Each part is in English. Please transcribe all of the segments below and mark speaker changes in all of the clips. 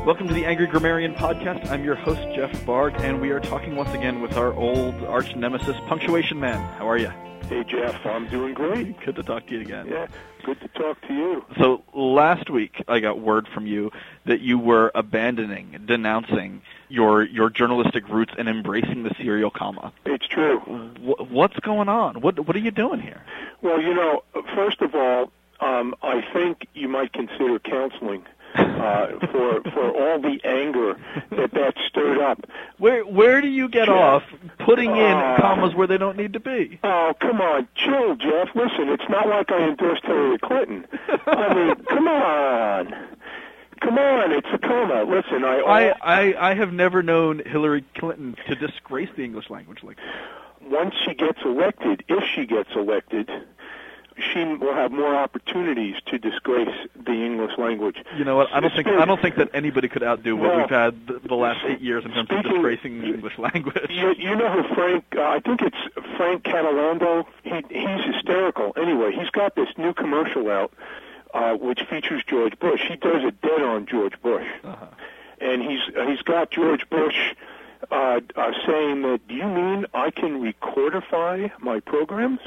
Speaker 1: Welcome to the Angry Grammarian Podcast. I'm your host, Jeff Barg, and we are talking once again with our old arch nemesis, Punctuation Man. How are you?
Speaker 2: Hey, Jeff. I'm doing great.
Speaker 1: Good to talk to you again.
Speaker 2: Yeah, good to talk to you.
Speaker 1: So last week, I got word from you that you were denouncing your journalistic roots and embracing the serial comma.
Speaker 2: It's true.
Speaker 1: What's going on? What are you doing here?
Speaker 2: Well, first of all, I think you might consider counseling for all the anger that stirred up.
Speaker 1: Where do you get
Speaker 2: Jeff,
Speaker 1: off putting in commas where they don't need to be?
Speaker 2: Oh, come on. Chill, Jeff. Listen, it's not like I endorsed Hillary Clinton. I mean, come on. Come on, it's a comma. Listen,
Speaker 1: I have never known Hillary Clinton to disgrace the English language like this.
Speaker 2: Once she gets elected, if she gets elected, she will have more opportunities to disgrace the English language.
Speaker 1: You know what? I don't think that anybody could outdo what we've had the last 8 years in terms of disgracing the English language.
Speaker 2: You know who Frank? I think it's Frank Catalando. He's hysterical. Anyway, he's got this new commercial out, which features George Bush. He does a dead on George Bush, and he's got George Bush saying that, "Do you mean I can recordify my programs?"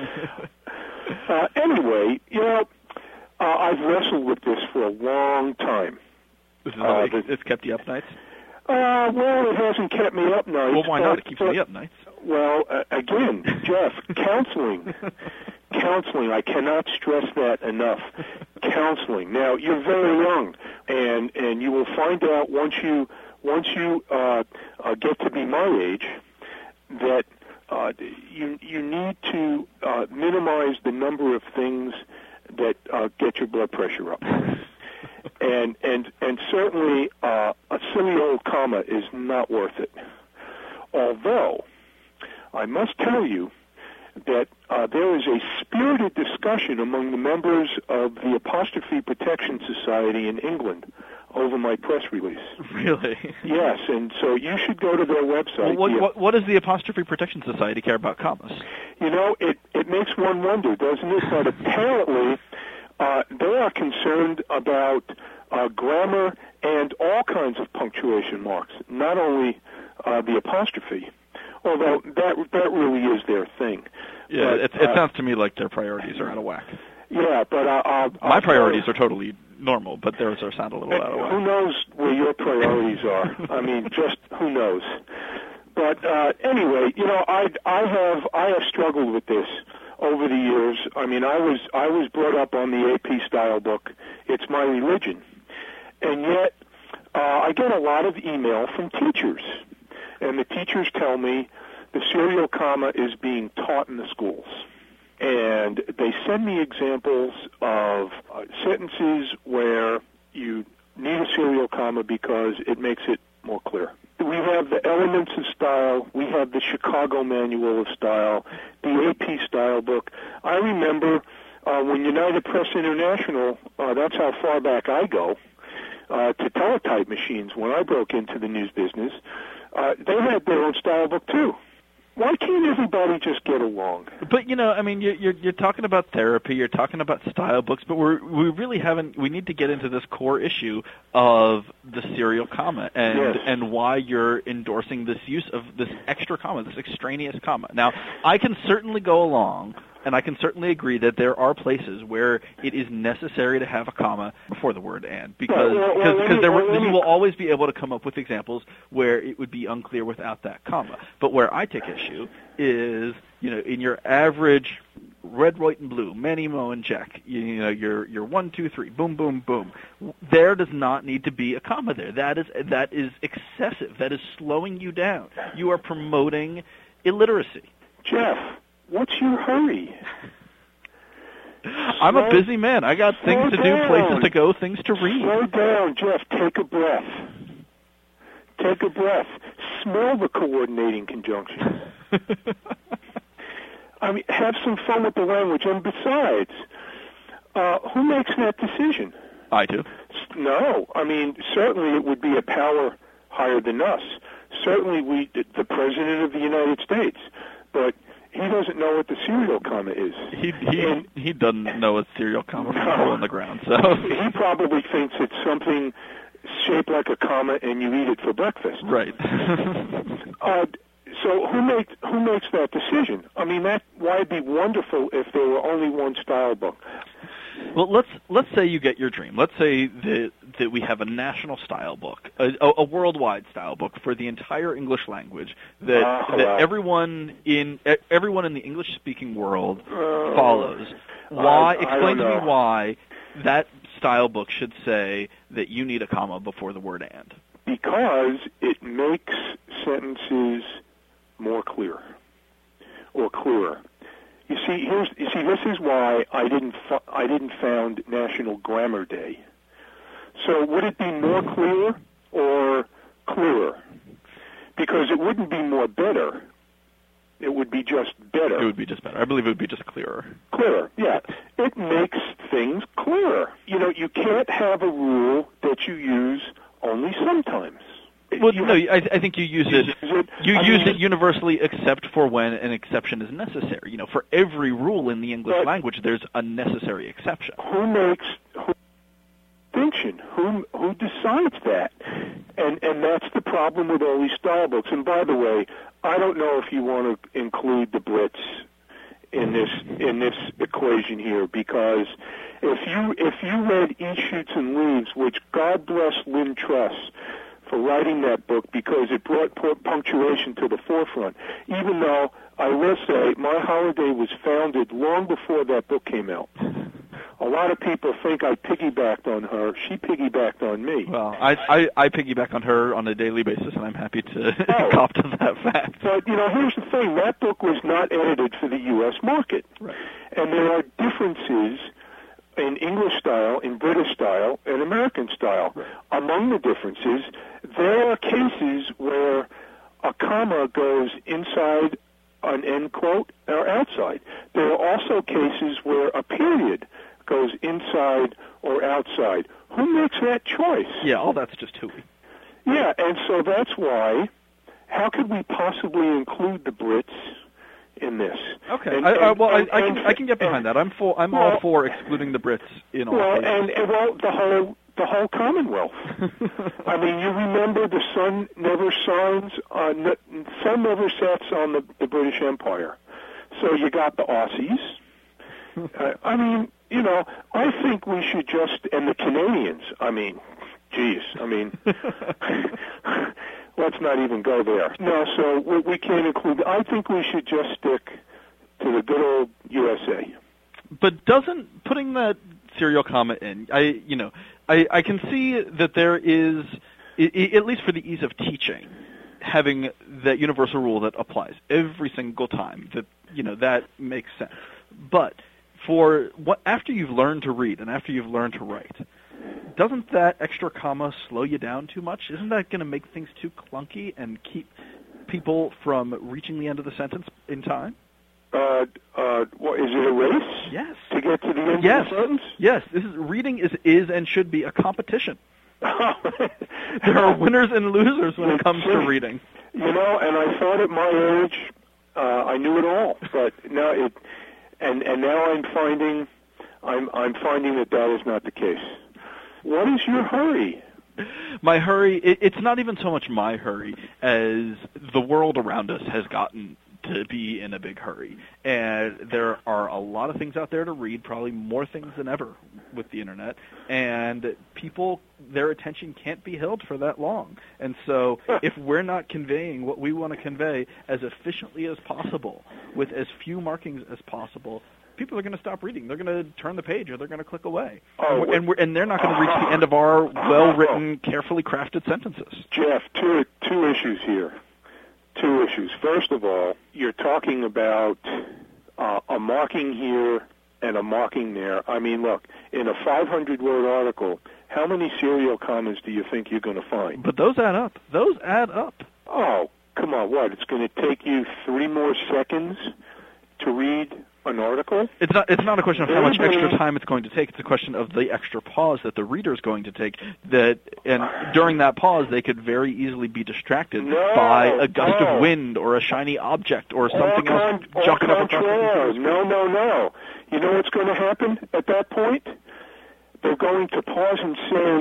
Speaker 2: Anyway, I've wrestled with this for a long time.
Speaker 1: It's kept you up nights?
Speaker 2: Well, it hasn't kept me up nights.
Speaker 1: Well, why not? It keeps me up nights.
Speaker 2: Well, again, Jeff, counseling. Counseling, I cannot stress that enough. Counseling. Now, you're very young, and you will find out once you get to be my age that you need to minimize the number of things that get your blood pressure up, and certainly a silly old comma is not worth it. Although I must tell you that there is a spirited discussion among the members of the Apostrophe Protection Society in England over my press release.
Speaker 1: Really?
Speaker 2: Yes, and so you should go to their website.
Speaker 1: Well, what does the Apostrophe Protection Society care about commas?
Speaker 2: It makes one wonder, doesn't it? But apparently they are concerned about grammar and all kinds of punctuation marks, not only the apostrophe, although that really is their thing.
Speaker 1: Yeah, but, it sounds to me like their priorities are out of whack.
Speaker 2: Yeah, but
Speaker 1: my priorities are totally normal, but theirs sound a little out of whack.
Speaker 2: Who knows where your priorities are? I mean, just who knows? But anyway, I have struggled with this over the years. I mean, I was brought up on the AP style book. It's my religion, and yet I get a lot of email from teachers, and the teachers tell me the serial comma is being taught in the schools. And they send me examples of sentences where you need a serial comma because it makes it more clear. We have the Elements of Style. We have the Chicago Manual of Style, the AP Style book. I remember when United Press International, that's how far back I go, to teletype machines when I broke into the news business, they had their own style book too. Why can't everybody just get along?
Speaker 1: But you're talking about therapy, you're talking about style books, but we really haven't. We need to get into this core issue of the serial comma and why you're endorsing this use of this extra comma, this extraneous comma. Now, I can certainly go along, and I can certainly agree that there are places where it is necessary to have a comma before the word "and," because you will always be able to come up with examples where it would be unclear without that comma. But where I take issue is, in your average red, white, and blue, many, mo, and check, your 1, 2, 3, boom, boom, boom. There does not need to be a comma there. That is excessive. That is slowing you down. You are promoting illiteracy.
Speaker 2: Jeff, what's your hurry?
Speaker 1: I'm a busy man. I got things to do, places to go, things to read.
Speaker 2: Slow down, Jeff. Take a breath. Take a breath. Smell the coordinating conjunction. I mean, have some fun with the language. And besides, who makes that decision?
Speaker 1: I do.
Speaker 2: No. I mean, certainly it would be a power higher than us. Certainly the President of the United States. But he doesn't know what the serial comma is.
Speaker 1: He doesn't know a serial comma from a hole in the ground. So
Speaker 2: he probably thinks it's something shaped like a comma and you eat it for breakfast.
Speaker 1: Right.
Speaker 2: So who makes that decision? I mean, why it'd be wonderful if there were only one style book.
Speaker 1: Well, let's say you get your dream. Let's say that we have a national style book, a worldwide style book for the entire English language that everyone in the English-speaking world follows. Why? Explain to me why that style book should say that you need a comma before the word "and."
Speaker 2: Because it makes sentences more clear or clearer. You see, this is why I didn't found National Grammar Day. So would it be more clear or clearer? Because it wouldn't be more better. It would be just better.
Speaker 1: It would be just better. I believe it would be just clearer.
Speaker 2: Clearer, yeah. It makes things clearer. You know, you can't have a rule that you use only sometimes.
Speaker 1: Well, no, I think you use it. You use it universally, except for when an exception is necessary. You know, for every rule in the English language, there's a necessary exception.
Speaker 2: Who makes distinction? Who decides that? And that's the problem with all these style books. And by the way, I don't know if you want to include the Brits in this equation here, because if you read East Shoots and Leaves, which God bless Lynn Truss for writing that book, because it brought punctuation to the forefront. Even though I will say My Holiday was founded long before that book came out. A lot of people think I piggybacked on her. She piggybacked on me.
Speaker 1: Well, I piggyback on her on a daily basis, and I'm happy to cop to that fact.
Speaker 2: But, you know, here's the thing. That book was not edited for the U.S. market.
Speaker 1: Right.
Speaker 2: And there are differences in English style, in British style, and American style.
Speaker 1: Right.
Speaker 2: Among the differences, there are cases where a comma goes inside an end quote or outside. There are also cases where a period goes inside or outside. Who makes that choice?
Speaker 1: Yeah, all that's just hooey.
Speaker 2: Yeah, and so that's why, how could we possibly include the Brits in this?
Speaker 1: Okay, I can get behind that. I'm all for excluding the Brits in all cases.
Speaker 2: The whole Commonwealth. I mean, you remember the sun never sets on the British Empire. So you got the Aussies. I mean, you know, I think we should just, and the Canadians, I mean, geez, I mean, let's not even go there. No, so we can't include, I think we should just stick to the good old USA.
Speaker 1: But doesn't putting that serial comma in, I can see that there is, at least for the ease of teaching, having that universal rule that applies every single time, that makes sense. But after you've learned to read and after you've learned to write, doesn't that extra comma slow you down too much? Isn't that going to make things too clunky and keep people from reaching the end of the sentence in time?
Speaker 2: Is it a race?
Speaker 1: Yes.
Speaker 2: To get to the end of the sentence?
Speaker 1: Yes. Reading is and should be a competition. There are winners and losers when it comes to reading.
Speaker 2: You know, and I thought at my age I knew it all, but now and now I'm finding that is not the case. What is your hurry?
Speaker 1: My hurry, it's not even so much my hurry as the world around us has gotten to be in a big hurry. And there are a lot of things out there to read, probably more things than ever with the Internet, and people, their attention can't be held for that long. And so if we're not conveying what we want to convey as efficiently as possible, with as few markings as possible, people are going to stop reading. They're going to turn the page or they're going to click away. And they're not going to reach the end of our well-written, carefully crafted sentences.
Speaker 2: Jeff, two issues here. Two issues. First of all, you're talking about a marking here and a marking there. I mean, look, in a 500-word article, how many serial commas do you think you're going to find?
Speaker 1: But those add up. Those add up.
Speaker 2: Oh, come on, what? It's going to take you 3 more seconds to read an article?
Speaker 1: It's not a question of how much extra time it's going to take. It's a question of the extra pause that the reader is going to take. And during that pause, they could very easily be distracted by a gust of wind or a shiny object or something else jumping up across the computer.
Speaker 2: No. You know what's going to happen at that point? They're going to pause and say,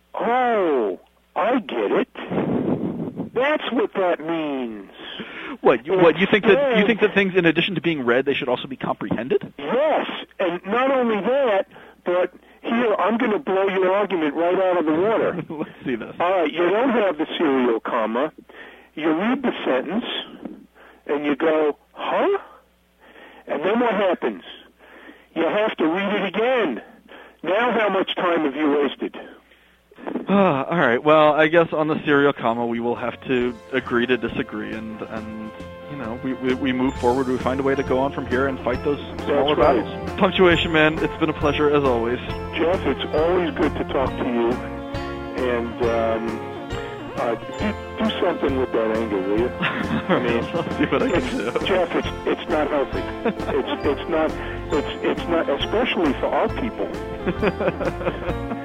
Speaker 2: Oh, I get it. That's what that means.
Speaker 1: What you think that things, in addition to being read, they should also be comprehended?
Speaker 2: Yes, and not only that, but here, I'm going to blow your argument right out of the water.
Speaker 1: Let's see this.
Speaker 2: All right, you don't have the serial comma. You read the sentence, and you go, huh? And then what happens? You have to read it again. Now how much time have you wasted?
Speaker 1: All right, well, I guess on the serial comma, we will have to agree to disagree, and you know, we move forward, we find a way to go on from here and fight those smaller battles. Punctuation Man, it's been a pleasure as always.
Speaker 2: Jeff, it's always good to talk to you, and do something with that anger, will you?
Speaker 1: I mean, I'll see what I can do.
Speaker 2: Jeff, it's not healthy. It's not, especially for our people.